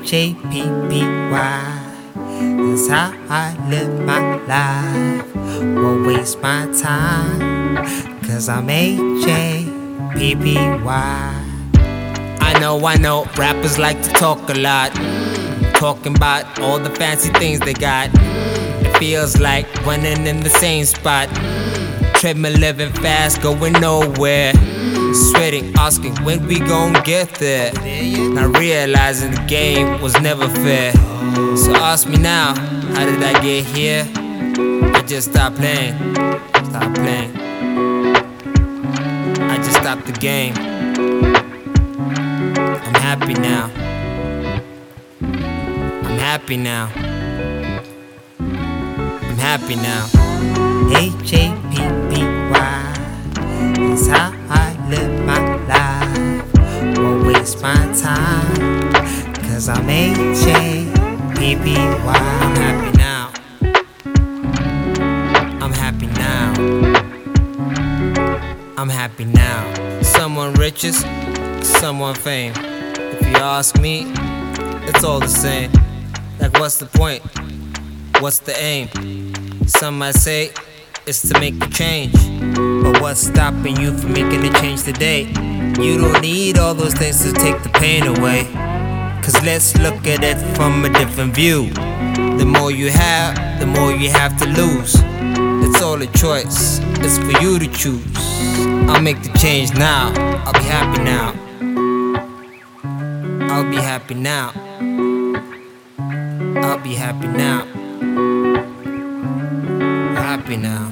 H-A-P-P-Y. That's how I live my life. Won't waste my time, cause I'm H-A-P-P-Y. I know, rappers like to talk a lot, talking about all the fancy things they got. It feels like running in the same spot, treadmill living fast, going nowhere. Sweating, asking when we gon' get there. Not realizing the game was never fair. So ask me now, how did I get here? I just stopped playing, I just stopped the game. I'm happy now. I'm happy now. I'm happy now. H-A-P-P-Y. That's how I live my life. Won't waste my time, cause I'm H-A-P-P-Y. I'm happy now. I'm happy now. I'm happy now. Someone riches, someone fame. If you ask me, it's all the same. Like what's the point? What's the aim? Some might say it's to make a change, but what's stopping you from making a change today? You don't need all those things to take the pain away. Cause let's look at it from a different view. The more you have, the more you have to lose. It's all a choice, it's for you to choose. I'll make the change now, I'll be happy now. I'll be happy now. I'll be happy now. Happy now.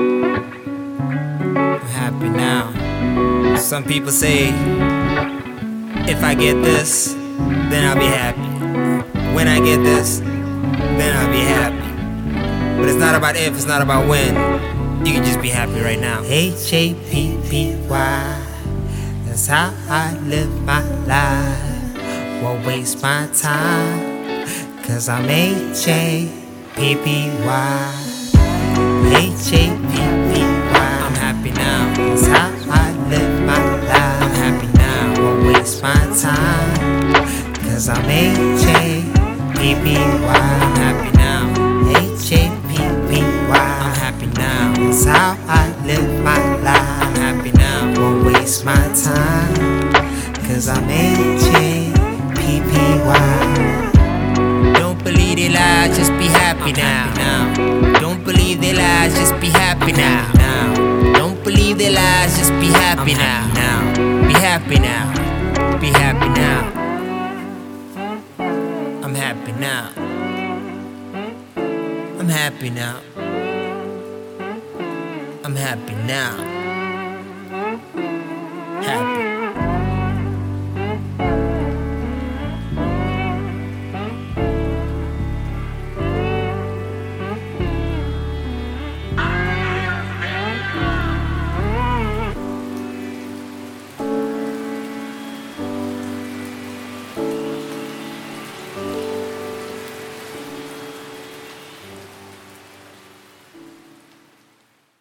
I'm happy now. Some people say, if I get this, then I'll be happy. When I get this, then I'll be happy. But it's not about if, it's not about when. You can just be happy right now. H-A-P-P-Y. That's how I live my life. Won't waste my time, cause I'm H-A-P-P-Y. H-A-P-P-Y. I'm happy now. That's how I live my life. I'm happy now. Won't waste my time, cause I'm H-A-P-P-Y. I'm happy now. H-A-P-P-Y. I'm happy now. That's how I live my life. I'm happy now. Won't waste my time, cause I'm H-A-P-P-Y. Don't believe they lies, just be happy now. Don't believe they lies, just be happy now. Don't believe they lies, just be happy now. Be happy now. Be happy now. I'm happy now. I'm happy now. I'm happy now.